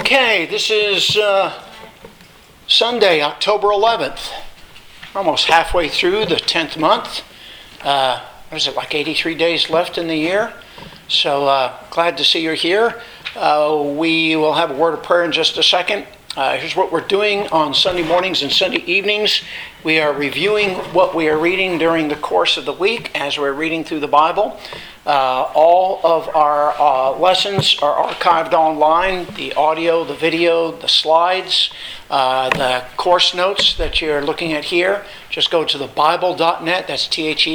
Okay, this is Sunday, October 11th. We're almost halfway through the 10th month. What is it, like 83 days left in the year? So glad to see you're here. We will have a word of prayer in just a second. Here's what we're doing on Sunday mornings and Sunday evenings. We are reviewing what we are reading during the course of the week as we're reading through the Bible. All of our lessons are archived online, the audio, the video, the slides, the course notes that you're looking at here. Just go to thebible.net, that's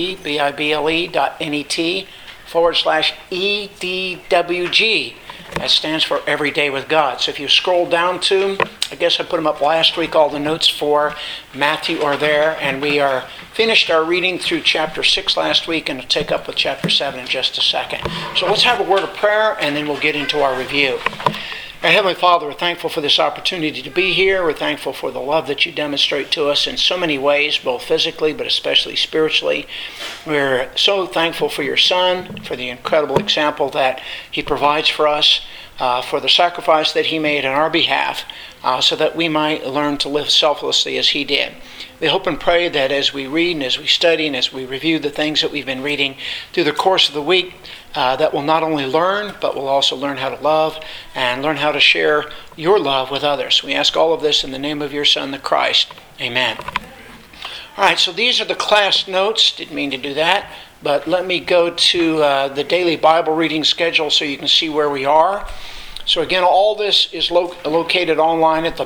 TheBible.net/EDWG. That stands for Every Day with God. So if you scroll down to, I guess I put them up last week, all the notes for Matthew are there, and we are finished our reading through chapter 6 last week, and we'll take up with chapter 7 in just a second. So let's have a word of prayer, and then we'll get into our review. Our Heavenly Father, we're thankful for this opportunity to be here. We're thankful for the love that you demonstrate to us in so many ways, both physically but especially spiritually. We're so thankful for your Son, for the incredible example that he provides for us, for the sacrifice that he made on our behalf, so that we might learn to live selflessly as he did. We hope and pray that as we read and as we study and as we review the things that we've been reading through the course of the week, that we'll not only learn, but we'll also learn how to love and learn how to share your love with others. We ask all of this in the name of your Son, the Christ. Amen. All right, so these are the class notes. Didn't mean to do that, but let me go to the daily Bible reading schedule so you can see where we are. So again, all this is located online at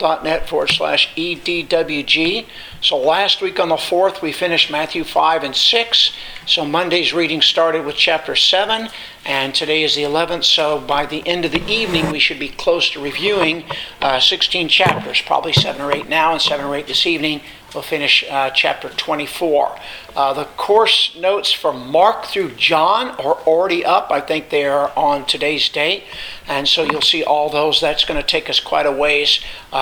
thebible.net/EDWG. So last week on the 4th, we finished Matthew 5 and 6. So Monday's reading started with chapter 7, and today is the 11th. So by the end of the evening, we should be close to reviewing 16 chapters, probably 7 or 8 now and 7 or 8 this evening. We'll finish chapter 24. The course notes from Mark through John are already up. I think they are on today's date. And so you'll see all those. That's going to take us quite a ways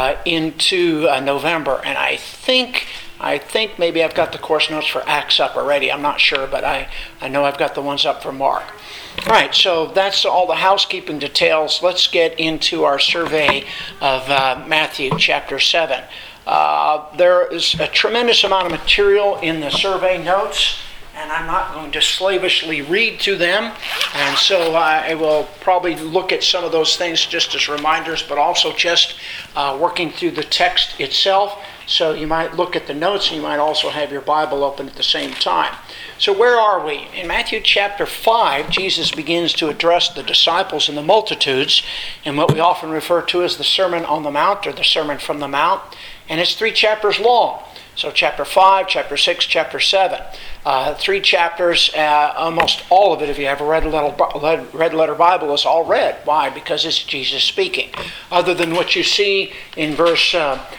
into November. And I think maybe I've got the course notes for Acts up already. I'm not sure, but I know I've got the ones up for Mark. All right, so that's all the housekeeping details. Let's get into our survey of Matthew chapter 7. There is a tremendous amount of material in the survey notes, and I'm not going to slavishly read to them, and so I will probably look at some of those things just as reminders, but also just working through the text itself. So you might look at the notes, and you might also have your Bible open at the same time. So where are we? In Matthew chapter 5, Jesus begins to address the disciples and the multitudes in what we often refer to as the Sermon on the Mount, or the Sermon from the Mount. And it's 3 chapters long. So chapter 5, chapter 6, chapter 7. 3 chapters, almost all of it, if you have a red letter Bible, is all red. Why? Because it's Jesus speaking. Other than what you see in verse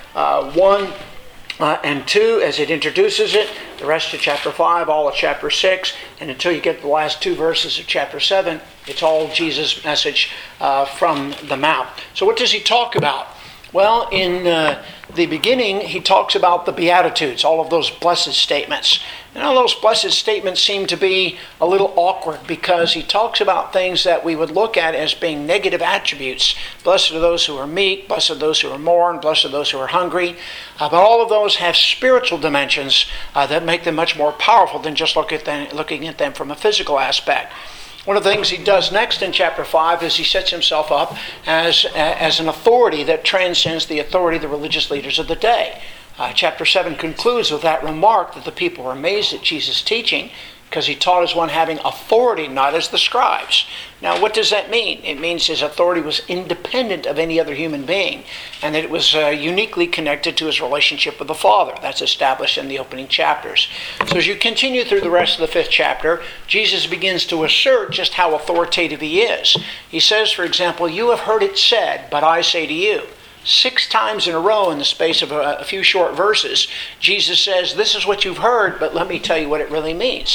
1 and 2 as it introduces it, the rest of chapter 5, all of chapter 6, and until you get the last 2 verses of chapter 7, it's all Jesus' message from the Mount. So what does he talk about? Well, in the beginning, he talks about the Beatitudes, all of those blessed statements. And all those blessed statements seem to be a little awkward because he talks about things that we would look at as being negative attributes. Blessed are those who are meek, blessed are those who are mourn, blessed are those who are hungry. But all of those have spiritual dimensions that make them much more powerful than just looking at them from a physical aspect. One of the things he does next in chapter 5 is he sets himself up as an authority that transcends the authority of the religious leaders of the day. Chapter 7 concludes with that remark that the people were amazed at Jesus' teaching because he taught as one having authority, not as the scribes. Now, what does that mean? It means his authority was independent of any other human being, and that it was uniquely connected to his relationship with the Father. That's established in the opening chapters. So as you continue through the rest of the 5th chapter, Jesus begins to assert just how authoritative he is. He says, for example, "You have heard it said, but I say to you." 6 times in a row in the space of a few short verses, Jesus says, "This is what you've heard, but let me tell you what it really means."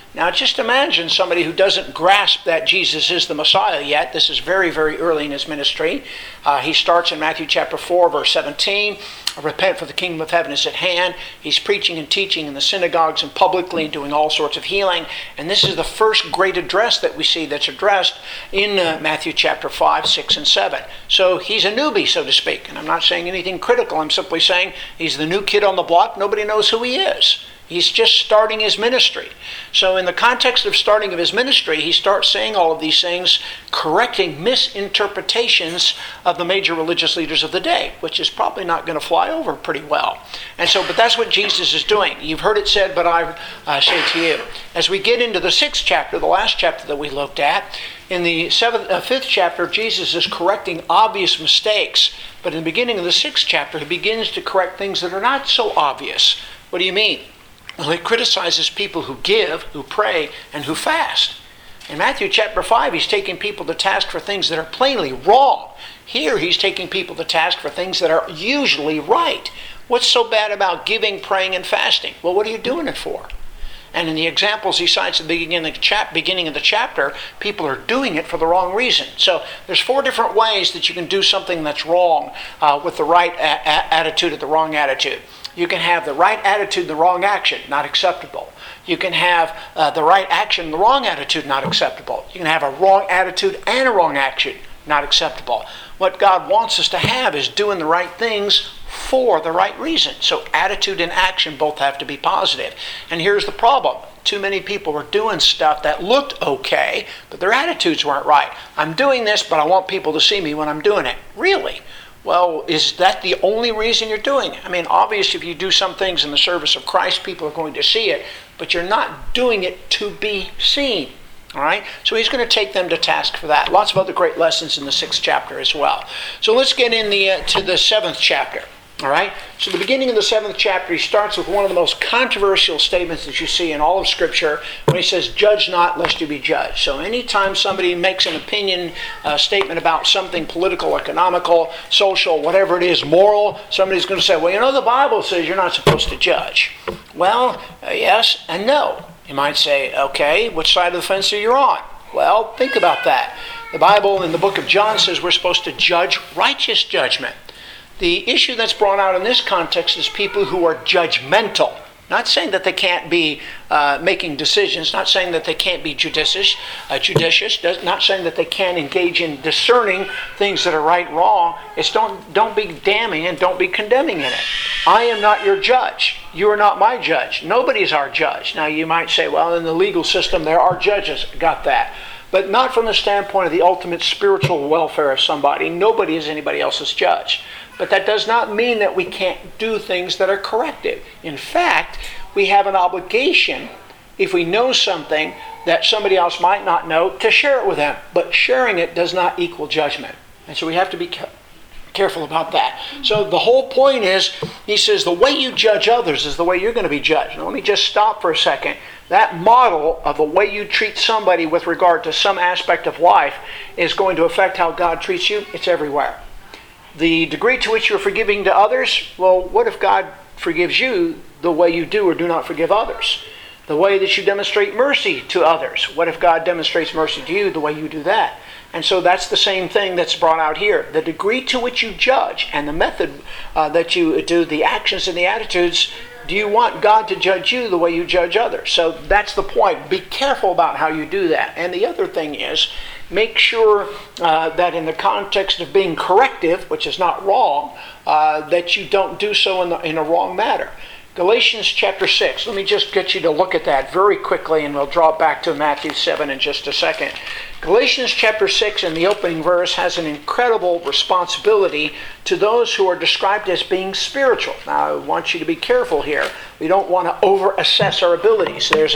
Now just imagine somebody who doesn't grasp that Jesus is the Messiah yet. This is very, very early in his ministry. He starts in Matthew chapter 4, verse 17. Repent, for the kingdom of heaven is at hand. He's preaching and teaching in the synagogues and publicly and doing all sorts of healing. And this is the first great address that we see that's addressed in Matthew chapter 5, 6, and 7. So he's a newbie, so to speak. And I'm not saying anything critical. I'm simply saying he's the new kid on the block. Nobody knows who he is. He's just starting his ministry. So in the context of starting of his ministry, he starts saying all of these things, correcting misinterpretations of the major religious leaders of the day, which is probably not going to fly over pretty well. And so, but that's what Jesus is doing. You've heard it said, but I say to you. As we get into the 6th chapter, the last chapter that we looked at, in the 5th chapter, Jesus is correcting obvious mistakes. But in the beginning of the 6th chapter, he begins to correct things that are not so obvious. What do you mean? Well, he criticizes people who give, who pray, and who fast. In Matthew chapter 5, he's taking people to task for things that are plainly wrong. Here, he's taking people to task for things that are usually right. What's so bad about giving, praying, and fasting? Well, what are you doing it for? And in the examples he cites at the beginning of the chapter, people are doing it for the wrong reason. So there's 4 different ways that you can do something that's wrong with the right attitude or the wrong attitude. You can have the right attitude and the wrong action, not acceptable. You can have the right action and the wrong attitude, not acceptable. You can have a wrong attitude and a wrong action, not acceptable. What God wants us to have is doing the right things for the right reason. So attitude and action both have to be positive. And here's the problem. Too many people were doing stuff that looked okay, but their attitudes weren't right. I'm doing this, but I want people to see me when I'm doing it. Really? Well, is that the only reason you're doing it? I mean, obviously, if you do some things in the service of Christ, people are going to see it, but you're not doing it to be seen. All right? So he's going to take them to task for that. Lots of other great lessons in the 6th chapter as well. So let's get in to the 7th chapter. All right? So the beginning of the 7th chapter, he starts with one of the most controversial statements that you see in all of Scripture when he says, judge not lest you be judged. So anytime somebody makes an opinion statement about something political, economical, social, whatever it is, moral, somebody's going to say, well, you know, the Bible says you're not supposed to judge. Well, yes and no. You might say, okay, which side of the fence are you on? Well, think about that. The Bible in the book of John says we're supposed to judge righteous judgment. The issue that's brought out in this context is people who are judgmental. Not saying that they can't be making decisions, not saying that they can't be judicious, not saying that they can't engage in discerning things that are right and wrong. It's don't be damning and don't be condemning in it. I am not your judge. You are not my judge. Nobody's our judge. Now you might say, well, in the legal system there are judges. Got that. But not from the standpoint of the ultimate spiritual welfare of somebody. Nobody is anybody else's judge. But that does not mean that we can't do things that are corrective. In fact, we have an obligation, if we know something that somebody else might not know, to share it with them. But sharing it does not equal judgment. And so we have to be careful about that. So the whole point is, he says, the way you judge others is the way you're going to be judged. Now, let me just stop for a second. That model of the way you treat somebody with regard to some aspect of life is going to affect how God treats you. It's everywhere. The degree to which you're forgiving to others, well, what if God forgives you the way you do or do not forgive others? The way that you demonstrate mercy to others, what if God demonstrates mercy to you the way you do that? And so that's the same thing that's brought out here. The degree to which you judge and the method that you do, the actions and the attitudes, do you want God to judge you the way you judge others? So that's the point. Be careful about how you do that. And the other thing is, make sure that in the context of being corrective, which is not wrong, that you don't do so in a wrong manner. Galatians chapter 6. Let me just get you to look at that very quickly, and we'll draw back to Matthew 7 in just a second. Galatians chapter 6 in the opening verse has an incredible responsibility to those who are described as being spiritual. Now, I want you to be careful here. We don't want to over-assess our abilities. There's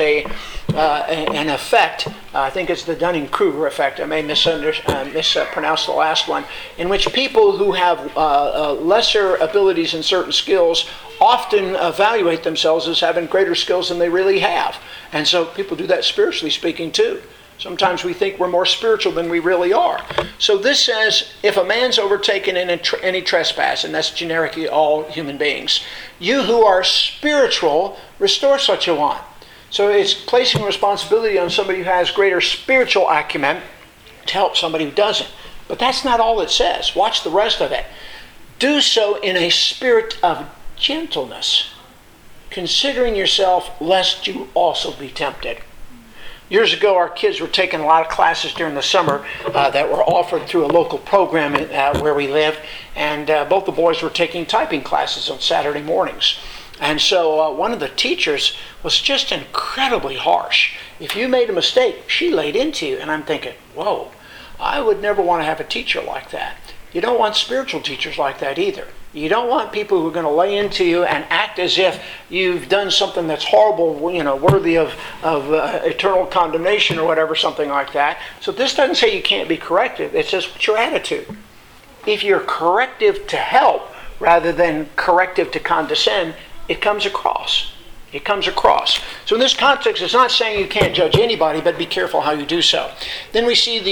an effect, I think it's the Dunning-Kruger effect, I may mispronounce the last one, in which people who have lesser abilities in certain skills often evaluate themselves as having greater skills than they really have. And so people do that spiritually speaking too. Sometimes we think we're more spiritual than we really are. So this says, if a man's overtaken in any trespass, and that's generically all human beings, you who are spiritual, restore such a one. So it's placing responsibility on somebody who has greater spiritual acumen to help somebody who doesn't. But that's not all it says. Watch the rest of it. Do so in a spirit of gentleness, considering yourself lest you also be tempted. Years ago, our kids were taking a lot of classes during the summer that were offered through a local program where we live, and both the boys were taking typing classes on Saturday mornings. And so one of the teachers was just incredibly harsh. If you made a mistake, she laid into you. And I'm thinking, whoa, I would never want to have a teacher like that. You don't want spiritual teachers like that either. You don't want people who are going to lay into you and act as if you've done something that's horrible, worthy of eternal condemnation or whatever, something like that. So this doesn't say you can't be corrective. It says, what's your attitude? If you're corrective to help rather than corrective to condescend, it comes across. It comes across. So in this context, it's not saying you can't judge anybody, but be careful how you do so. Then we see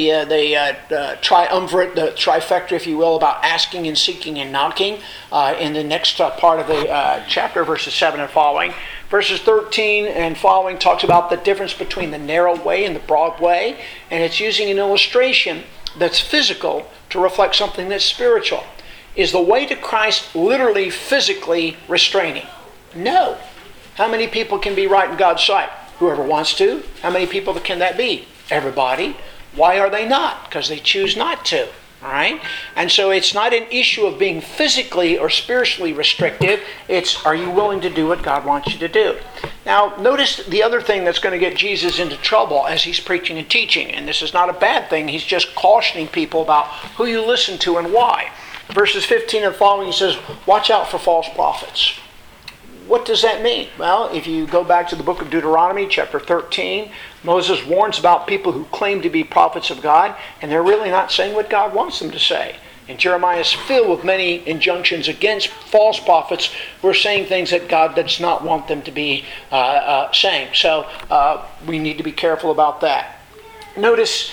the triumvirate, the trifecta, if you will, about asking and seeking and knocking in the next part of the chapter, verses 7 and following. Verses 13 and following talks about the difference between the narrow way and the broad way, and it's using an illustration that's physical to reflect something that's spiritual. Is the way to Christ literally physically restraining? No. How many people can be right in God's sight? Whoever wants to. How many people can that be? Everybody. Why are they not? Because they choose not to. All right? And so it's not an issue of being physically or spiritually restrictive. It's, are you willing to do what God wants you to do? Now, notice the other thing that's going to get Jesus into trouble as he's preaching and teaching. And this is not a bad thing. He's just cautioning people about who you listen to and why. Verses 15 and following, he says, watch out for false prophets. What does that mean? Well, if you go back to the book of Deuteronomy, chapter 13, Moses warns about people who claim to be prophets of God, and they're really not saying what God wants them to say. And Jeremiah is filled with many injunctions against false prophets who are saying things that God does not want them to be saying. So we need to be careful about that. Notice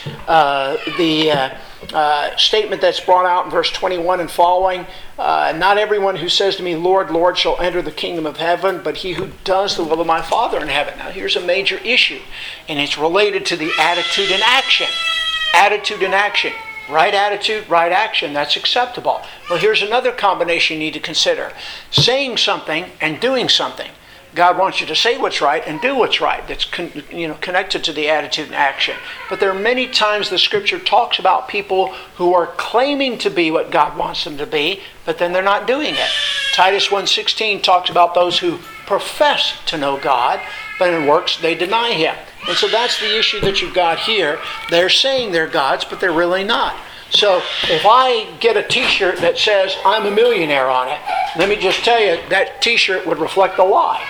the statement that's brought out in verse 21 and following. Not everyone who says to me, Lord, Lord, shall enter the kingdom of heaven, but he who does the will of my Father in heaven. Now here's a major issue, and it's related to the attitude and action. Attitude and action. Right attitude, right action, that's acceptable. Well, here's another combination you need to consider. Saying something and doing something. God wants you to say what's right and do what's right. That's connected to the attitude and action. But there are many times the Scripture talks about people who are claiming to be what God wants them to be, but then they're not doing it. Titus 1:16 talks about those who profess to know God, but in works they deny Him. And so that's the issue that you've got here. They're saying they're God's, but they're really not. So if I get a t-shirt that says I'm a millionaire on it, let me just tell you, that t-shirt would reflect a lie.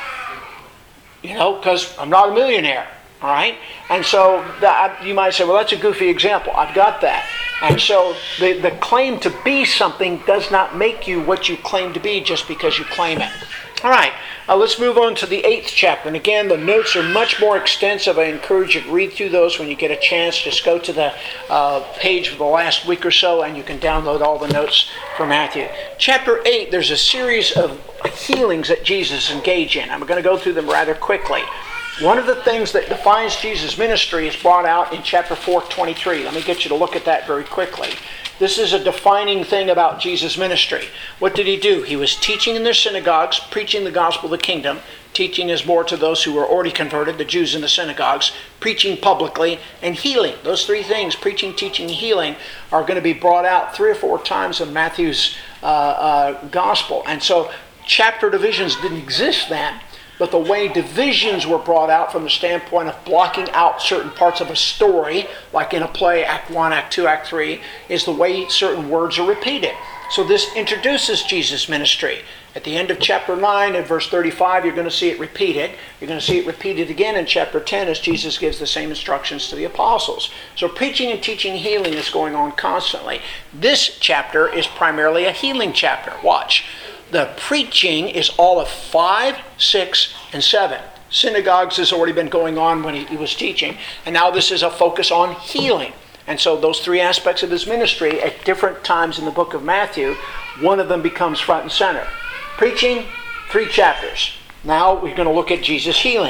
Because I'm not a millionaire, all right? And so you might say, well, that's a goofy example. I've got that. And so the claim to be something does not make you what you claim to be just because you claim it. All right, let's move on to the 8th chapter. And again, the notes are much more extensive. I encourage you to read through those when you get a chance. Just go to the page for the last week or so, and you can download all the notes for Matthew. Chapter 8, there's a series of healings that Jesus engaged in. I'm going to go through them rather quickly. One of the things that defines Jesus' ministry is brought out in chapter 4:23. Let me get you to look at that very quickly. This is a defining thing about Jesus' ministry. What did he do? He was teaching in their synagogues, preaching the gospel of the kingdom. Teaching is more to those who were already converted, the Jews in the synagogues. Preaching publicly, and healing. Those three things, preaching, teaching, and healing, are going to be brought out 3 or 4 times in Matthew's gospel. And so chapter divisions didn't exist then. But the way divisions were brought out from the standpoint of blocking out certain parts of a story, like in a play, Act 1, Act 2, Act 3, is the way certain words are repeated. So this introduces Jesus' ministry. At the end of chapter 9 and verse 35, you're going to see it repeated. You're going to see it repeated again in chapter 10 as Jesus gives the same instructions to the apostles. So preaching and teaching healing is going on constantly. This chapter is primarily a healing chapter. Watch. The preaching is all of 5, 6, and 7. Synagogues has already been going on when he was teaching. And now this is a focus on healing. And so those 3 aspects of his ministry at different times in the book of Matthew, one of them becomes front and center. Preaching, 3 chapters. Now we're going to look at Jesus' healing.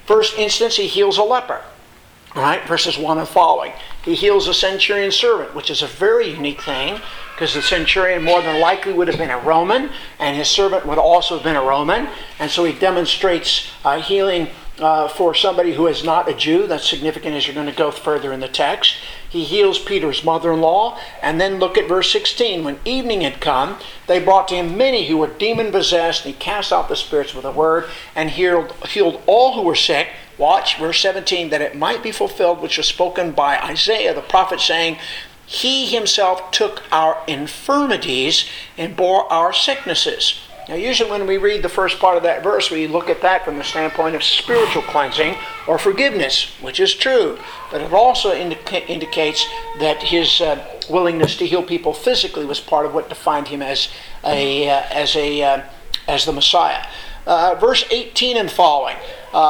First instance, he heals a leper. All right, verses 1 and following. He heals a centurion's servant, which is a very unique thing, because the centurion more than likely would have been a Roman, and his servant would also have been a Roman. And so he demonstrates healing for somebody who is not a Jew. That's significant as you're going to go further in the text. He heals Peter's mother-in-law. And then look at verse 16. When evening had come, they brought to him many who were demon-possessed, and he cast out the spirits with a word, and healed all who were sick. Watch, verse 17, that it might be fulfilled which was spoken by Isaiah the prophet, saying, He himself took our infirmities and bore our sicknesses. Now, usually when we read the first part of that verse, we look at that from the standpoint of spiritual cleansing or forgiveness, which is true. But it also indicates that his willingness to heal people physically was part of what defined him as the Messiah. Verse 18 and following,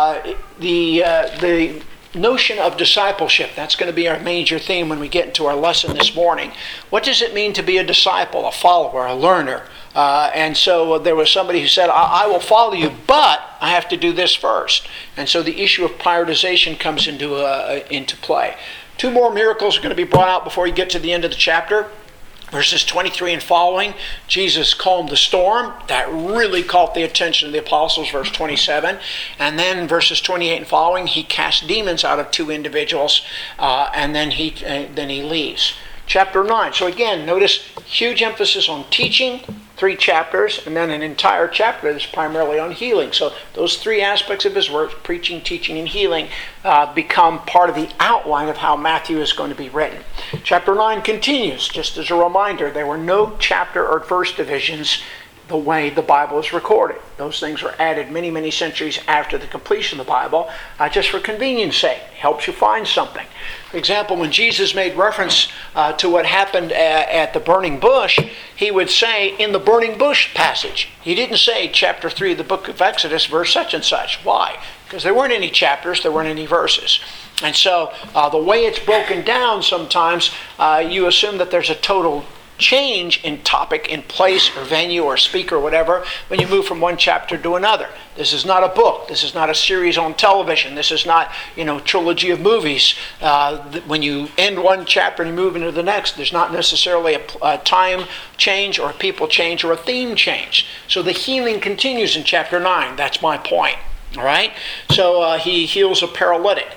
the notion of discipleship. That's going to be our major theme when we get into our lesson this morning. What does it mean to be a disciple, a follower, a learner? And so there was somebody who said, I will follow you, but I have to do this first. And so the issue of prioritization comes into play. Two more miracles are going to be brought out before you get to the end of the chapter. Verses 23 and following, Jesus calmed the storm. That really caught the attention of the apostles, verse 27. And then verses 28 and following, he cast demons out of two individuals, and then he leaves. Chapter 9. So again, notice huge emphasis on teaching, 3 chapters, and then an entire chapter that's primarily on healing. So those 3 aspects of his work, preaching, teaching, and healing, become part of the outline of how Matthew is going to be written. Chapter 9 continues. Just as a reminder, there were no chapter or verse divisions the way the Bible is recorded. Those things were added many, many centuries after the completion of the Bible, just for convenience sake. It helps you find something. For example, when Jesus made reference to what happened at the burning bush, he would say, in the burning bush passage. He didn't say chapter 3 of the book of Exodus, verse such and such. Why? Because there weren't any chapters, there weren't any verses. And so the way it's broken down sometimes, you assume that there's a total change in topic, in place, or venue, or speaker, or whatever, when you move from one chapter to another. This is not a book. This is not a series on television. This is not, trilogy of movies. When you end one chapter and you move into the next, there's not necessarily a time change or a people change or a theme change. So the healing continues in chapter 9. That's my point. All right? So he heals a paralytic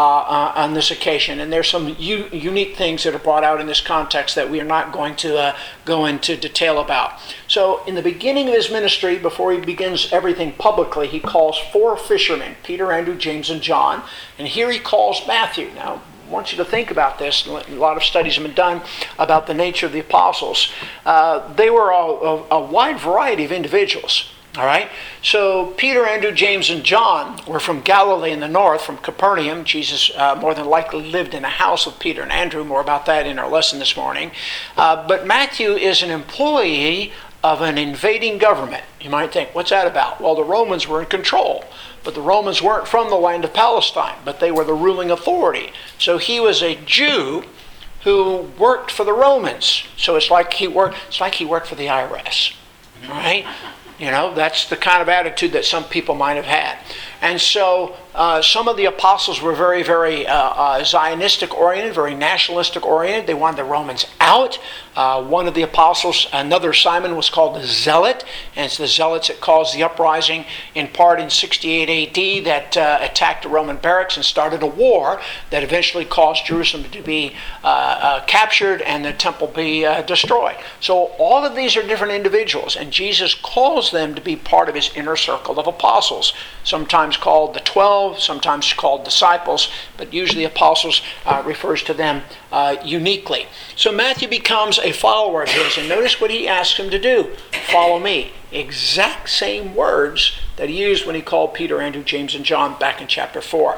on this occasion. And there's some unique things that are brought out in this context that we are not going to go into detail about. So in the beginning of his ministry, before he begins everything publicly, he calls 4 fishermen, Peter, Andrew, James, and John. And here he calls Matthew. Now, I want you to think about this. A lot of studies have been done about the nature of the apostles. They were a wide variety of individuals. All right, so Peter, Andrew, James, and John were from Galilee in the north, from Capernaum. Jesus more than likely lived in a house with Peter and Andrew. More about that in our lesson this morning. But Matthew is an employee of an invading government. You might think, what's that about? Well, the Romans were in control. But the Romans weren't from the land of Palestine, but they were the ruling authority. So he was a Jew who worked for the Romans. So it's like he worked for the IRS. All right? That's the kind of attitude that some people might have had. And so some of the apostles were very, very Zionistic oriented, very nationalistic oriented. They wanted the Romans out. One of the apostles, another Simon, was called the Zealot. And it's the Zealots that caused the uprising in part in 68 AD that attacked the Roman barracks and started a war that eventually caused Jerusalem to be captured and the temple be destroyed. So all of these are different individuals, and Jesus calls them to be part of his inner circle of apostles, sometimes called the 12, sometimes called disciples, but usually apostles refers to them uniquely. So Matthew becomes a follower of his, and notice what he asks him to do. Follow me. Exact same words that he used when he called Peter, Andrew, James, and John back in chapter 4.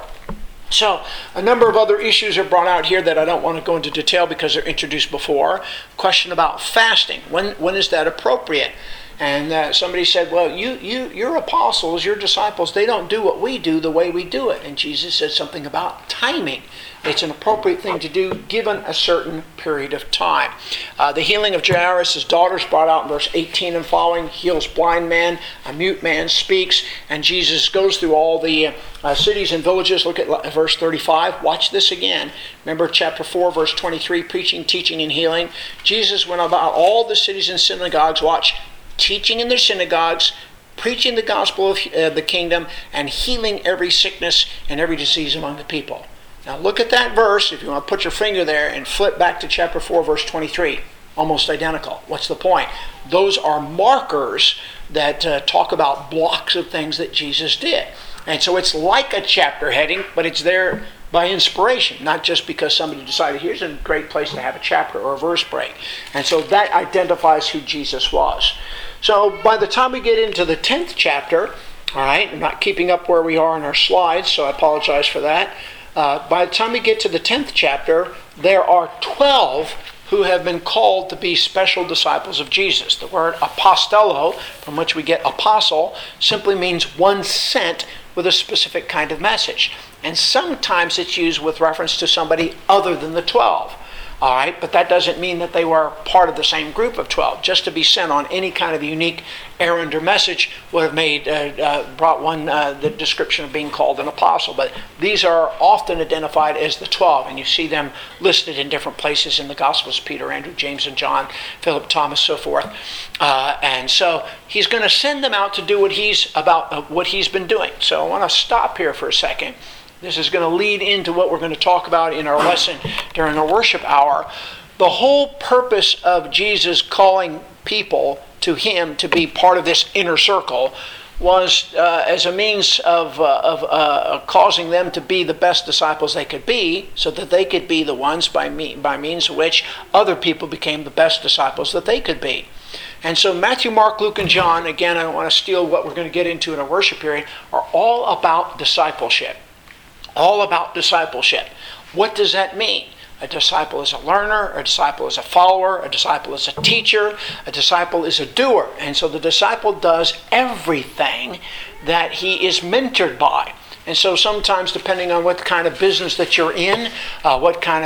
So a number of other issues are brought out here that I don't want to go into detail because they're introduced before. Question about fasting. When is that appropriate? And somebody said, well, your apostles, your disciples, they don't do what we do the way we do it. And Jesus said something about timing. It's an appropriate thing to do given a certain period of time. The healing of Jairus' daughter is brought out in verse 18 and following. Heals blind man, a mute man speaks, and Jesus goes through all the cities and villages. Look at verse 35. Watch this again. Remember chapter 4, verse 23, preaching, teaching, and healing. Jesus went about all the cities and synagogues, watch, teaching in their synagogues, preaching the gospel of the kingdom, and healing every sickness and every disease among the people. Now look at that verse, if you want to put your finger there, and flip back to chapter 4, verse 23. Almost identical. What's the point? Those are markers that talk about blocks of things that Jesus did. And so it's like a chapter heading, but it's there by inspiration, not just because somebody decided here's a great place to have a chapter or a verse break. And so that identifies who Jesus was. So by the time we get into the 10th chapter, all right, I'm not keeping up where we are in our slides, so I apologize for that. By the time we get to the 10th chapter, there are 12 who have been called to be special disciples of Jesus. The word apostello, from which we get apostle, simply means one sent with a specific kind of message. And sometimes it's used with reference to somebody other than the 12. All right, but that doesn't mean that they were part of the same group of 12. Just to be sent on any kind of unique errand or message would have brought one the description of being called an apostle. But these are often identified as the 12, and you see them listed in different places in the Gospels: Peter, Andrew, James, and John, Philip, Thomas, so forth. And so he's going to send them out to do what he's been doing. So I want to stop here for a second. This is going to lead into what we're going to talk about in our lesson during our worship hour. The whole purpose of Jesus calling people to him to be part of this inner circle was as a means of causing them to be the best disciples they could be, so that they could be the ones by means of which other people became the best disciples that they could be. And so Matthew, Mark, Luke, and John, again, I don't want to steal what we're going to get into in our worship period, are all about discipleship. All about discipleship. What does that mean? A disciple is a learner, a disciple is a follower, a disciple is a teacher, a disciple is a doer. And so the disciple does everything that he is mentored by. And so sometimes, depending on what kind of business that you're in, what kind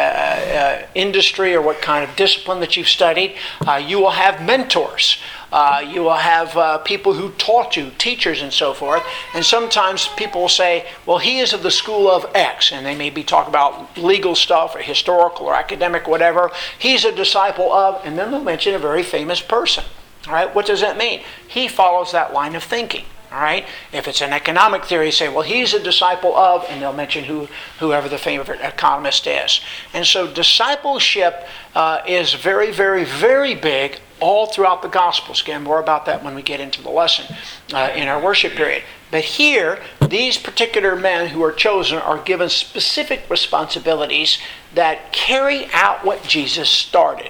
of industry or what kind of discipline that you've studied, you will have mentors. You will have people who taught you, teachers and so forth. And sometimes people will say, well, he is of the school of X. And they may be talking about legal stuff or historical or academic, whatever. He's a disciple of, and then they'll mention a very famous person. All right, what does that mean? He follows that line of thinking. All right. If it's an economic theory, say, well, he's a disciple of, and they'll mention whoever the favorite economist is. And so discipleship is very, very, very big all throughout the Gospels. Again, more about that when we get into the lesson in our worship period. But here, these particular men who are chosen are given specific responsibilities that carry out what Jesus started.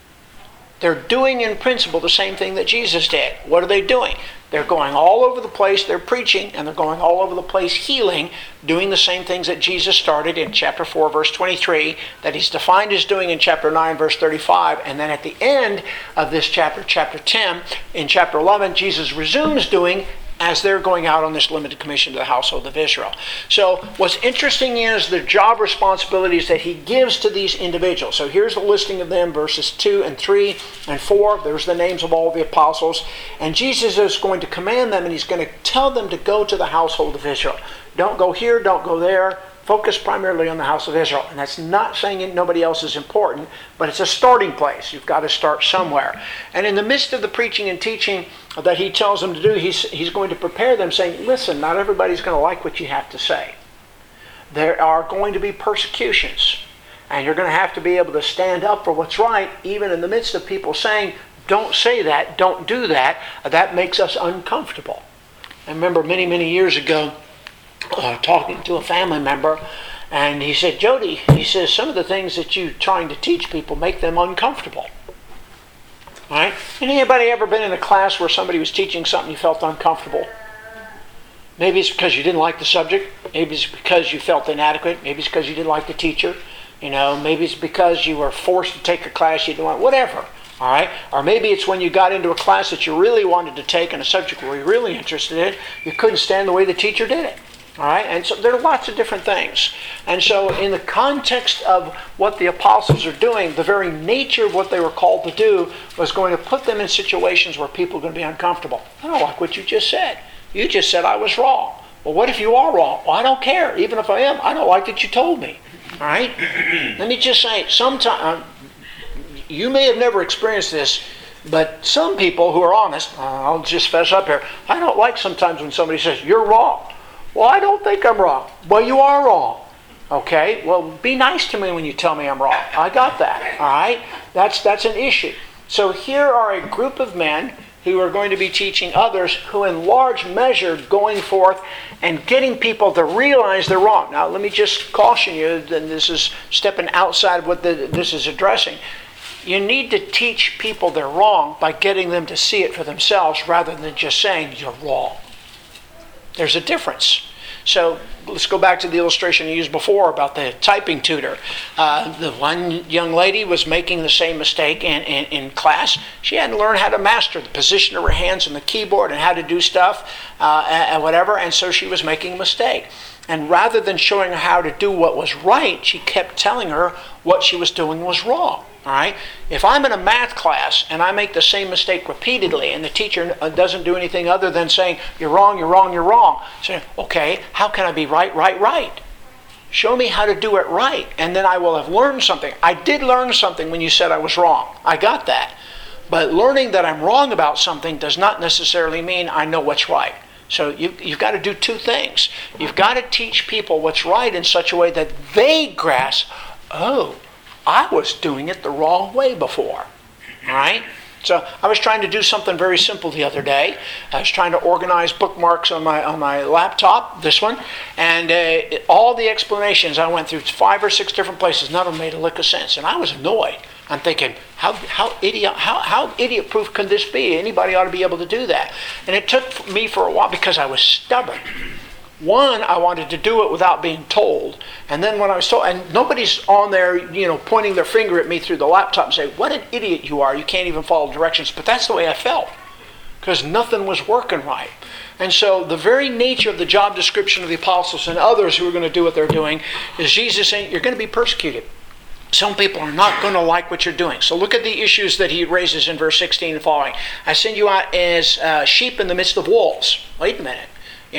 They're doing in principle the same thing that Jesus did. What are they doing? They're going all over the place, they're preaching, and they're going all over the place healing, doing the same things that Jesus started in chapter 4, verse 23, that he's defined as doing in chapter 9, verse 35, and then at the end of this chapter, chapter 10, in chapter 11, Jesus resumes doing as they're going out on this limited commission to the household of Israel. So what's interesting is the job responsibilities that he gives to these individuals. So here's the listing of them, verses 2 and 3 and 4. There's the names of all the apostles. And Jesus is going to command them, and he's going to tell them to go to the household of Israel. Don't go here, don't go there. Focus primarily on the house of Israel. And that's not saying nobody else is important, but it's a starting place. You've got to start somewhere. And in the midst of the preaching and teaching that he tells them to do, he's going to prepare them, saying, listen, not everybody's going to like what you have to say. There are going to be persecutions. And you're going to have to be able to stand up for what's right, even in the midst of people saying, don't say that, don't do that. That makes us uncomfortable. I remember many, many years ago, talking to a family member, and he said, Jody, he says, some of the things that you're trying to teach people make them uncomfortable. All right? And anybody ever been in a class where somebody was teaching something you felt uncomfortable? Maybe it's because you didn't like the subject. Maybe it's because you felt inadequate. Maybe it's because you didn't like the teacher. Maybe it's because you were forced to take a class you didn't want. Whatever. All right? Or maybe it's when you got into a class that you really wanted to take and a subject where you're really interested in, you couldn't stand the way the teacher did it. All right? And so there are lots of different things. And so in the context of what the apostles are doing, the very nature of what they were called to do was going to put them in situations where people are going to be uncomfortable. I don't like what you just said. You just said I was wrong. Well, what if you are wrong? Well, I don't care. Even if I am, I don't like that you told me. All right? Let me just say, sometimes you may have never experienced this, but some people who are honest, I'll just fess up here, I don't like sometimes when somebody says, you're wrong. Well, I don't think I'm wrong. Well, you are wrong. Okay? Well, be nice to me when you tell me I'm wrong. I got that. All right? That's an issue. So here are a group of men who are going to be teaching others who in large measure going forth and getting people to realize they're wrong. Now, let me just caution you, and this is stepping outside of what this is addressing. You need to teach people they're wrong by getting them to see it for themselves rather than just saying you're wrong. There's a difference. So let's go back to the illustration I used before about the typing tutor. The one young lady was making the same mistake in class. She hadn't learned how to master the position of her hands on the keyboard and how to do stuff and whatever, and so she was making a mistake. And rather than showing her how to do what was right, she kept telling her what she was doing was wrong. All right? If I'm in a math class and I make the same mistake repeatedly and the teacher doesn't do anything other than saying, you're wrong, you're wrong, you're wrong. So, okay, how can I be right? Show me how to do it right, and then I will have learned something. I did learn something when you said I was wrong. I got that. But learning that I'm wrong about something does not necessarily mean I know what's right. So you've got to do two things. You've got to teach people what's right in such a way that they grasp, oh, I was doing it the wrong way before. All right? So I was trying to do something very simple the other day. I was trying to organize bookmarks on my laptop, this one, and all the explanations, I went through 5 or 6 different places. None of them made a lick of sense, and I was annoyed. I'm thinking, how idiot-proof can this be? Anybody ought to be able to do that. And it took me for a while because I was stubborn. One, I wanted to do it without being told. And then when I was told, and nobody's on there, pointing their finger at me through the laptop and say, what an idiot you are. You can't even follow directions. But that's the way I felt because nothing was working right. And so the very nature of the job description of the apostles and others who are going to do what they're doing is Jesus saying, you're going to be persecuted. Some people are not going to like what you're doing. So look at the issues that he raises in verse 16 and following. I send you out as sheep in the midst of wolves. Wait a minute.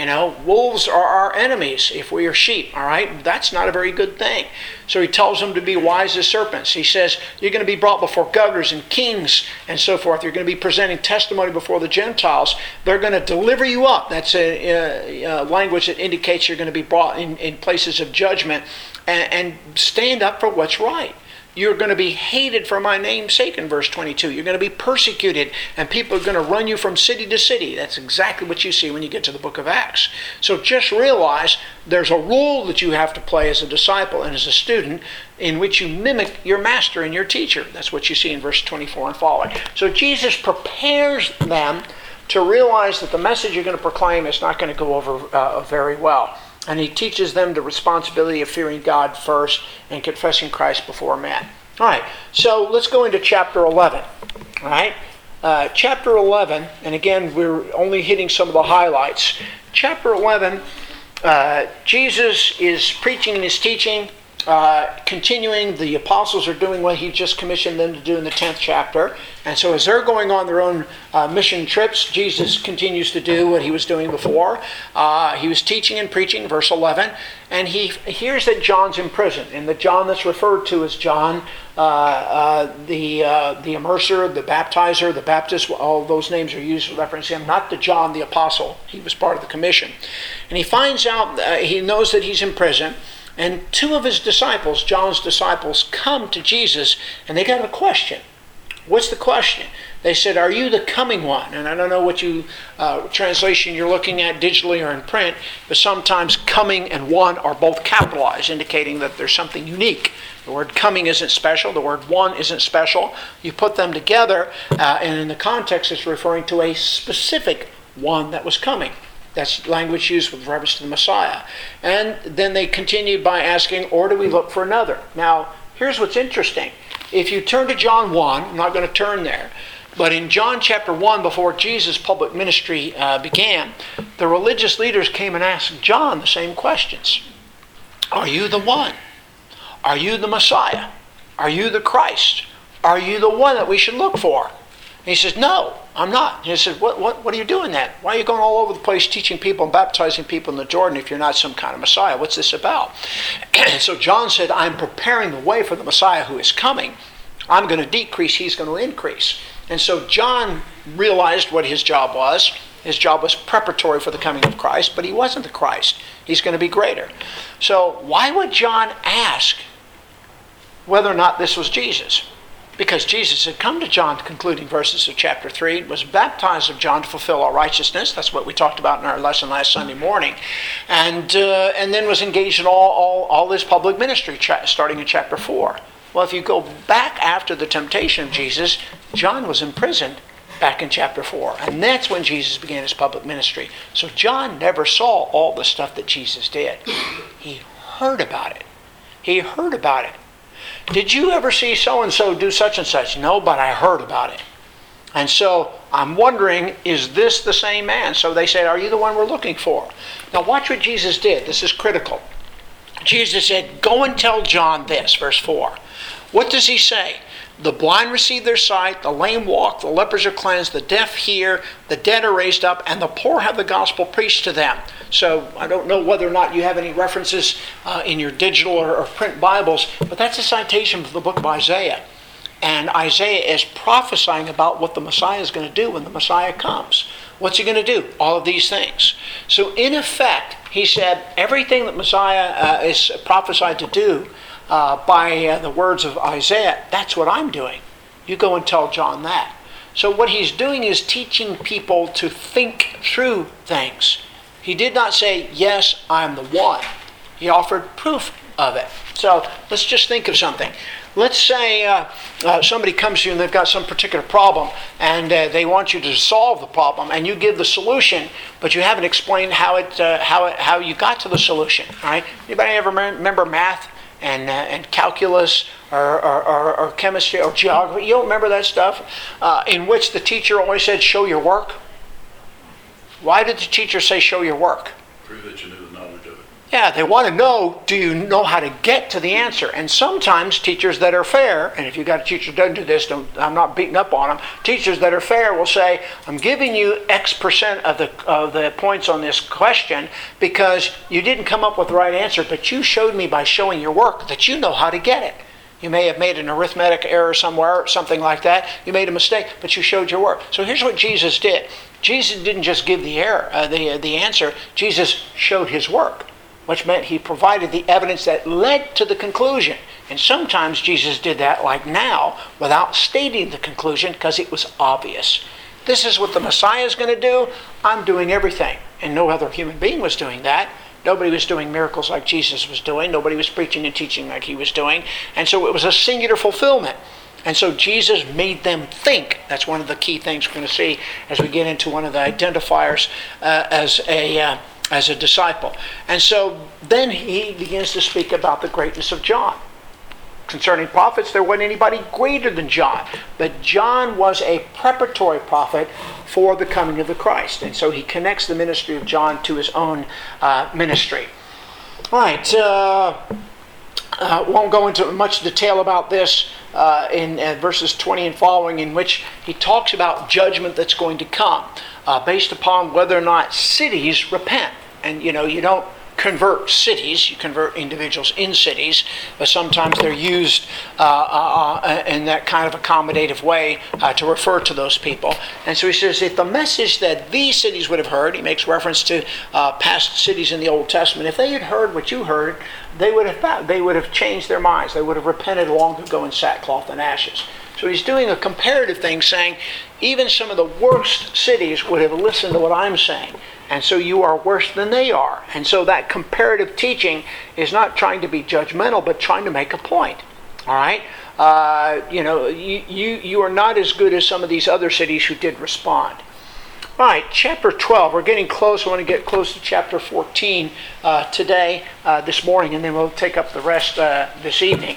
Wolves are our enemies if we are sheep, all right? That's not a very good thing. So he tells them to be wise as serpents. He says, you're going to be brought before governors and kings and so forth. You're going to be presenting testimony before the Gentiles. They're going to deliver you up. That's a language that indicates you're going to be brought in places of judgment and stand up for what's right. You're going to be hated for my name's sake in verse 22. You're going to be persecuted, and people are going to run you from city to city. That's exactly what you see when you get to the book of Acts. So just realize there's a role that you have to play as a disciple and as a student in which you mimic your master and your teacher. That's what you see in verse 24 and following. So Jesus prepares them to realize that the message you're going to proclaim is not going to go over very well. And he teaches them the responsibility of fearing God first and confessing Christ before men. All right, so let's go into chapter 11. All right, chapter 11, and again, we're only hitting some of the highlights. Chapter 11, Jesus is preaching and is teaching, continuing. The apostles are doing what he just commissioned them to do in the 10th chapter. And so as they're going on their own mission trips, Jesus continues to do what he was doing before. He was teaching and preaching, verse 11, and he hears that John's in prison. And the John that's referred to as John, the immerser, the baptizer, the Baptist, all those names are used to reference him, not the John the apostle. He was part of the commission. And he finds out, he knows that he's in prison. And 2 of his disciples, John's disciples, come to Jesus and they got a question. What's the question? They said, are you the coming one? And I don't know what translation you're looking at digitally or in print, but sometimes coming and one are both capitalized, indicating that there's something unique. The word coming isn't special. The word one isn't special. You put them together, and in the context it's referring to a specific one that was coming. That's language used with reference to the Messiah. And then they continued by asking, or do we look for another? Now, here's what's interesting. If you turn to John 1, I'm not going to turn there, but in John chapter 1, before Jesus' public ministry began, the religious leaders came and asked John the same questions. Are you the one? Are you the Messiah? Are you the Christ? Are you the one that we should look for? And he says, no, I'm not. And he says, what are you doing then? Why are you going all over the place teaching people and baptizing people in the Jordan if you're not some kind of Messiah? What's this about? And so John said, I'm preparing the way for the Messiah who is coming. I'm going to decrease, he's going to increase. And so John realized what his job was. His job was preparatory for the coming of Christ, but he wasn't the Christ. He's going to be greater. So why would John ask whether or not this was Jesus? Because Jesus had come to John, the concluding verses of chapter 3, was baptized of John to fulfill all righteousness. That's what we talked about in our lesson last Sunday morning. And then was engaged in all his public ministry, starting in chapter 4. Well, if you go back after the temptation of Jesus, John was imprisoned back in chapter 4. And that's when Jesus began his public ministry. So John never saw all the stuff that Jesus did. He heard about it. He heard about it. Did you ever see so-and-so do such and such? No, but I heard about it. And so I'm wondering, is this the same man? So they said, are you the one we're looking for? Now watch what Jesus did. This is critical. Jesus said, go and tell John this, verse 4. What does he say? The blind receive their sight, the lame walk, the lepers are cleansed, the deaf hear, the dead are raised up, and the poor have the gospel preached to them. So I don't know whether or not you have any references in your digital or print Bibles, but that's a citation from the book of Isaiah. And Isaiah is prophesying about what the Messiah is going to do when the Messiah comes. What's he going to do? All of these things. So in effect, he said, everything that Messiah is prophesied to do by the words of Isaiah, that's what I'm doing. You go and tell John that. So what he's doing is teaching people to think through things. He did not say, yes, I'm the one. He offered proof of it. So let's just think of something. Let's say somebody comes to you and they've got some particular problem and they want you to solve the problem, and you give the solution, but you haven't explained how you got to the solution. Right? Anybody ever remember math and calculus or chemistry or geography? You don't remember that stuff? In which the teacher always said, show your work. Why did the teacher say, show your work? Prove that you knew the knowledge of it. Yeah, they want to know, do you know how to get to the answer? And sometimes teachers that are fair, and if you've got a teacher who doesn't do this, I'm not beating up on them. Teachers that are fair will say, I'm giving you X% of the points on this question because you didn't come up with the right answer, but you showed me by showing your work that you know how to get it. You may have made an arithmetic error somewhere, something like that. You made a mistake, but you showed your work. So here's what Jesus did. Jesus didn't just give the answer. Jesus showed his work, which meant he provided the evidence that led to the conclusion. And sometimes Jesus did that, like now, without stating the conclusion because it was obvious. This is what the Messiah is going to do. I'm doing everything. And no other human being was doing that. Nobody was doing miracles like Jesus was doing. Nobody was preaching and teaching like he was doing. And so it was a singular fulfillment. And so Jesus made them think. That's one of the key things we're going to see as we get into one of the identifiers as a disciple. And so then he begins to speak about the greatness of John. Concerning prophets, there wasn't anybody greater than John. But John was a preparatory prophet for the coming of the Christ. And so he connects the ministry of John to his own ministry. All right. Won't go into much detail about this in verses 20 and following, in which he talks about judgment that's going to come based upon whether or not cities repent. And you don't convert cities, you convert individuals in cities, but sometimes they're used in that kind of accommodative way to refer to those people. And so he says, if the message that these cities would have heard, he makes reference to past cities in the Old Testament, if they had heard what you heard, they would have changed their minds. They would have repented long ago in sackcloth and ashes. So he's doing a comparative thing, saying even some of the worst cities would have listened to what I'm saying. And so you are worse than they are. And so that comparative teaching is not trying to be judgmental, but trying to make a point. All right? You are not as good as some of these other cities who did respond. All right, chapter 12. We're getting close. I want to get close to chapter 14 today, this morning, and then we'll take up the rest this evening.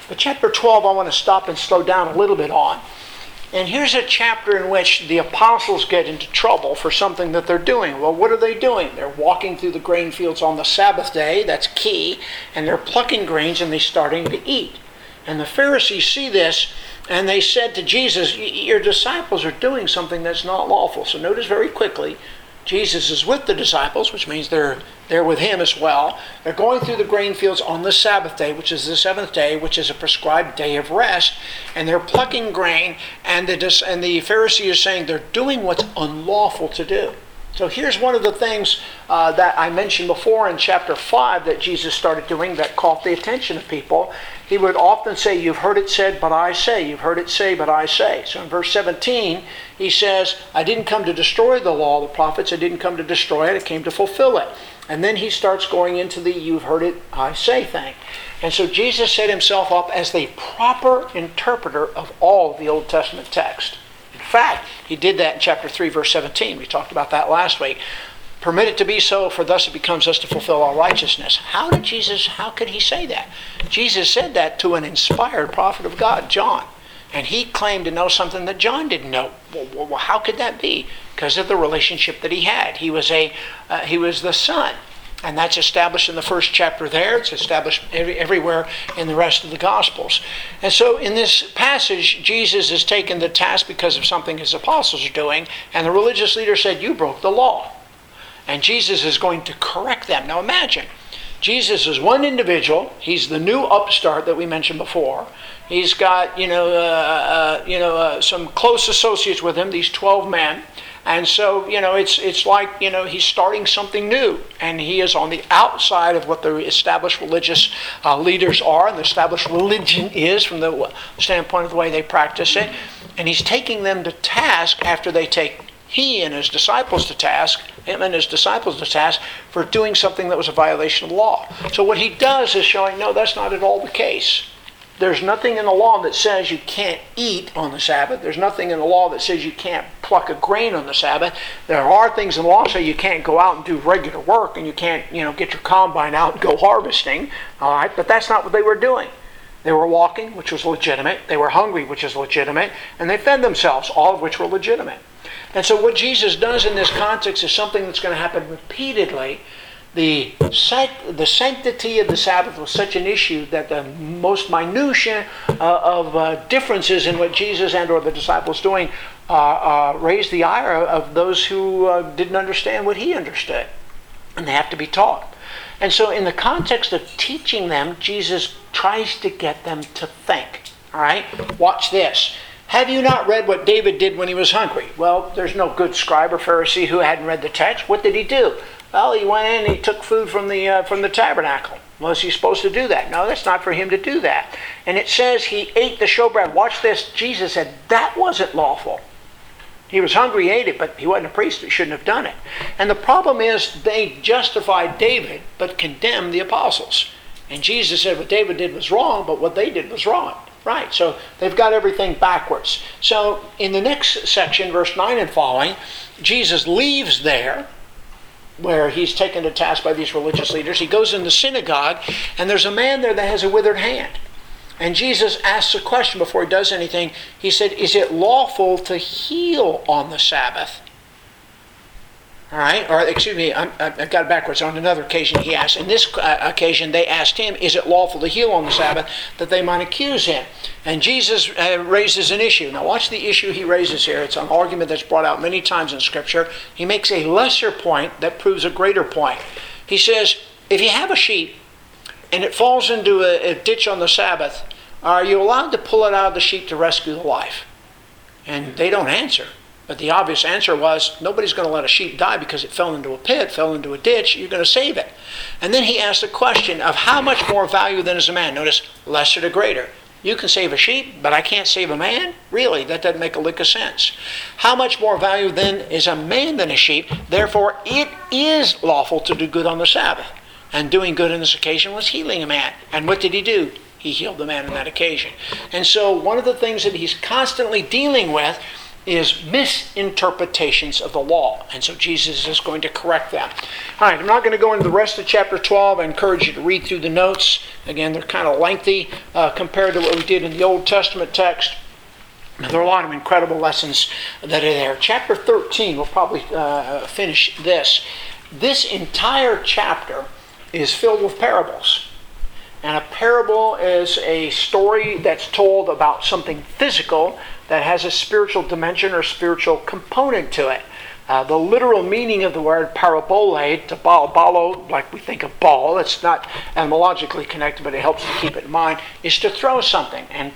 But chapter 12, I want to stop and slow down a little bit on. And here's a chapter in which the apostles get into trouble for something that they're doing. Well, what are they doing? They're walking through the grain fields on the Sabbath day, that's key, and they're plucking grains and they're starting to eat. And the Pharisees see this, and they said to Jesus, your disciples are doing something that's not lawful. So notice very quickly, Jesus is with the disciples, which means they're with him as well. They're going through the grain fields on the Sabbath day, which is the seventh day, which is a prescribed day of rest, and they're plucking grain, and the Pharisee is saying they're doing what's unlawful to do. So here's one of the things that I mentioned before in chapter 5 that Jesus started doing that caught the attention of people. He would often say, you've heard it said, but I say. You've heard it say, but I say. So in verse 17, he says, I didn't come to destroy the law of the prophets. I didn't come to destroy it. I came to fulfill it. And then he starts going into the you've heard it, I say thing. And so Jesus set himself up as the proper interpreter of all of the Old Testament text. In fact, he did that in chapter 3, verse 17. We talked about that last week. Permit it to be so, for thus it becomes us to fulfill all righteousness. How could he say that? Jesus said that to an inspired prophet of God, John. And he claimed to know something that John didn't know. Well, how could that be? Because of the relationship that he had. He was the son. And that's established in the first chapter there. It's established everywhere in the rest of the Gospels. And so in this passage, Jesus is taken to task because of something his apostles are doing. And the religious leader said, you broke the law. And Jesus is going to correct them. Now imagine, Jesus is one individual. He's the new upstart that we mentioned before. He's got, some close associates with him, these 12 men. And so, it's like, he's starting something new. And he is on the outside of what the established religious leaders are, and the established religion is from the standpoint of the way they practice it. And he's taking them to task after they take him and his disciples to task for doing something that was a violation of the law. So what he does is showing, no, that's not at all the case. There's nothing in the law that says you can't eat on the Sabbath. There's nothing in the law that says you can't pluck a grain on the Sabbath. There are things in the law that say you can't go out and do regular work and you can't, get your combine out and go harvesting. All right, but that's not what they were doing. They were walking, which was legitimate. They were hungry, which is legitimate. And they fed themselves, all of which were legitimate. And so what Jesus does in this context is something that's going to happen repeatedly. The sanctity of the Sabbath was such an issue that the most minutiae of differences in what Jesus and or the disciples doing raised the ire of those who didn't understand what he understood. And they have to be taught. And so in the context of teaching them, Jesus tries to get them to think. All right? Watch this. Have you not read what David did when he was hungry? Well, there's no good scribe or Pharisee who hadn't read the text. What did he do? Well, he went in and he took food from the tabernacle. Was he supposed to do that? No, that's not for him to do that. And it says he ate the showbread. Watch this. Jesus said that wasn't lawful. He was hungry, he ate it, but he wasn't a priest. He shouldn't have done it. And the problem is they justified David, but condemned the apostles. And Jesus said what David did was wrong, but what they did was wrong. Right, so they've got everything backwards. So in the next section, verse 9 and following, Jesus leaves there, where he's taken to task by these religious leaders. He goes in the synagogue, and there's a man there that has a withered hand. And Jesus asks a question before he does anything. He said, is it lawful to heal on the Sabbath? All right, or excuse me, I got it backwards. On another occasion he asked. In this occasion they asked him, is it lawful to heal on the Sabbath, that they might accuse him? And Jesus raises an issue. Now watch the issue he raises here. It's an argument that's brought out many times in Scripture. He makes a lesser point that proves a greater point. He says, if you have a sheep and it falls into a ditch on the Sabbath, are you allowed to pull it out of the sheep to rescue the life? And they don't answer. But the obvious answer was, nobody's going to let a sheep die because it fell into a pit, fell into a ditch. You're going to save it. And then he asked the question of how much more value than is a man? Notice, lesser to greater. You can save a sheep, but I can't save a man? Really, that doesn't make a lick of sense. How much more value then is a man than a sheep? Therefore, it is lawful to do good on the Sabbath. And doing good on this occasion was healing a man. And what did he do? He healed the man on that occasion. And so one of the things that he's constantly dealing with is misinterpretations of the law. And so Jesus is going to correct them. All right, I'm not going to go into the rest of chapter 12. I encourage you to read through the notes. Again, they're kind of lengthy compared to what we did in the Old Testament text. There are a lot of incredible lessons that are there. Chapter 13, we'll probably finish this. This entire chapter is filled with parables. And a parable is a story that's told about something physical that has a spiritual dimension or spiritual component to it. The literal meaning of the word parabole, to balo, like we think of ball, it's not etymologically connected, but it helps to keep it in mind, is to throw something. And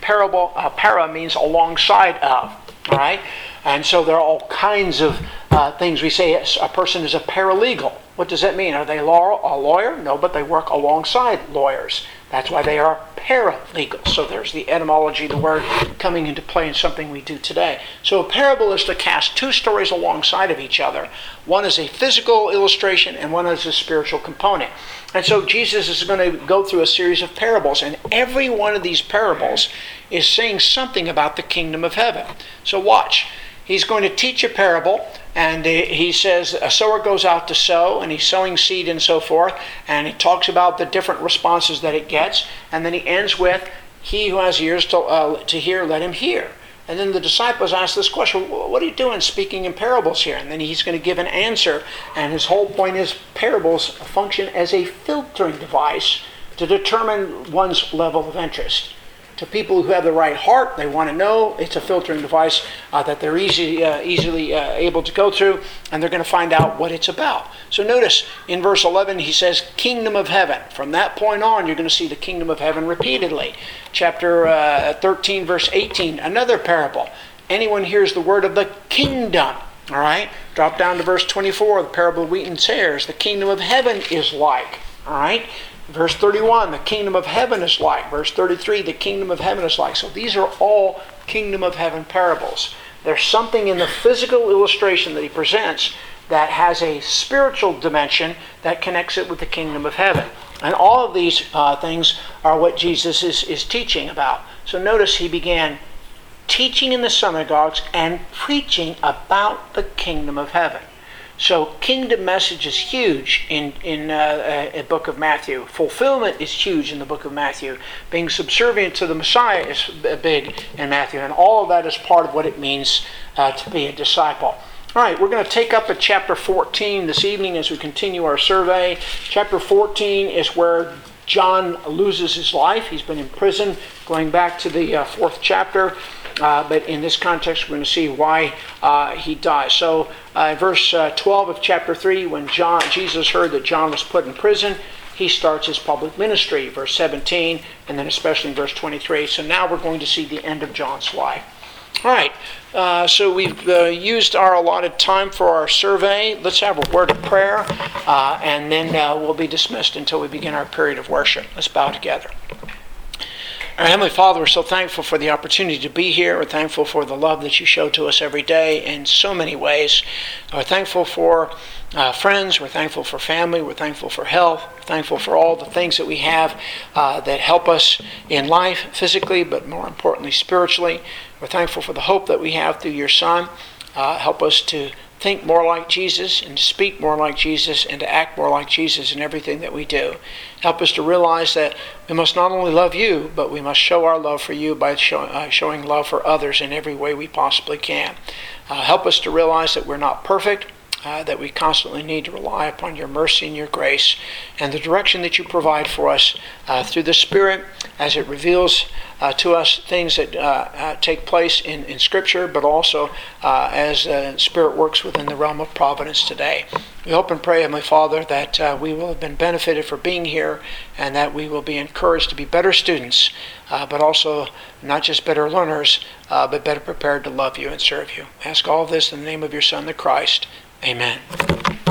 para means alongside of. All right? And so there are all kinds of things. We say a person is a paralegal. What does that mean? Are they a lawyer? No, but they work alongside lawyers. That's why they are paralegals. So there's the etymology of the word coming into play in something we do today. So a parable is to cast two stories alongside of each other. One is a physical illustration and one is a spiritual component. And so Jesus is going to go through a series of parables, and every one of these parables is saying something about the kingdom of heaven. So watch. He's going to teach a parable, and he says a sower goes out to sow, and he's sowing seed and so forth, and he talks about the different responses that it gets, and then he ends with, he who has ears to hear, let him hear. And then the disciples ask this question, what are you doing speaking in parables here? And then he's going to give an answer, and his whole point is parables function as a filtering device to determine one's level of interest. To people who have the right heart, they want to know. It's a filtering device that they're easily able to go through, and they're going to find out what it's about. So notice in verse 11 he says, kingdom of heaven. From that point on, you're going to see the kingdom of heaven repeatedly. Chapter 13, verse 18, another parable. Anyone hears the word of the kingdom. All right? Drop down to verse 24, the parable of wheat and tares. The kingdom of heaven is like. All right? Verse 31, the kingdom of heaven is like. Verse 33, the kingdom of heaven is like. So these are all kingdom of heaven parables. There's something in the physical illustration that he presents that has a spiritual dimension that connects it with the kingdom of heaven. And all of these things are what Jesus is teaching about. So notice he began teaching in the synagogues and preaching about the kingdom of heaven. So kingdom message is huge in the book of Matthew. Fulfillment is huge in the book of Matthew. Being subservient to the Messiah is big in Matthew. And all of that is part of what it means to be a disciple. All right, we're going to take up at chapter 14 this evening as we continue our survey. Chapter 14 is where John loses his life. He's been in prison, going back to the fourth chapter. But in this context, we're going to see why he dies. So in verse 12 of chapter 3, when Jesus heard that John was put in prison, he starts his public ministry, verse 17, and then especially in verse 23. So now we're going to see the end of John's life. All right, so we've used our allotted time for our survey. Let's have a word of prayer, and then we'll be dismissed until we begin our period of worship. Let's bow together. Our Heavenly Father, we're so thankful for the opportunity to be here. We're thankful for the love that you show to us every day in so many ways. We're thankful for friends. We're thankful for family. We're thankful for health. We're thankful for all the things that we have that help us in life physically, but more importantly spiritually. We're thankful for the hope that we have through your Son. Help us to think more like Jesus and to speak more like Jesus and to act more like Jesus in everything that we do. Help us to realize that we must not only love you, but we must show our love for you by showing love for others in every way we possibly can. Help us to realize that we're not perfect, that we constantly need to rely upon your mercy and your grace and the direction that you provide for us through the Spirit as it reveals to us things that take place in Scripture, but also as the Spirit works within the realm of providence today. We hope and pray, Heavenly Father, that we will have been benefited for being here and that we will be encouraged to be better students, but also not just better learners, but better prepared to love you and serve you. I ask all of this in the name of your Son, the Christ. Amen.